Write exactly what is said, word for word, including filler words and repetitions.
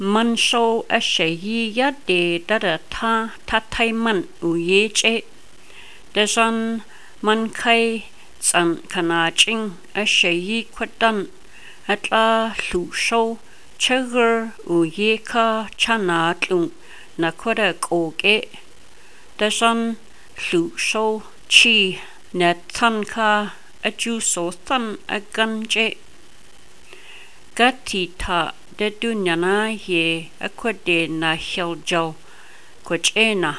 man show a shayi ya de da da ta ta tai man u ye che da san man kai tsan kana ching a shayi kwadan atla lu show chagar u ye ka chana tlung na kwada ko ke da san lu show chi na tan ka a ju so tan a gan che gati ta de dunyana ye akwade na hiljau kwachena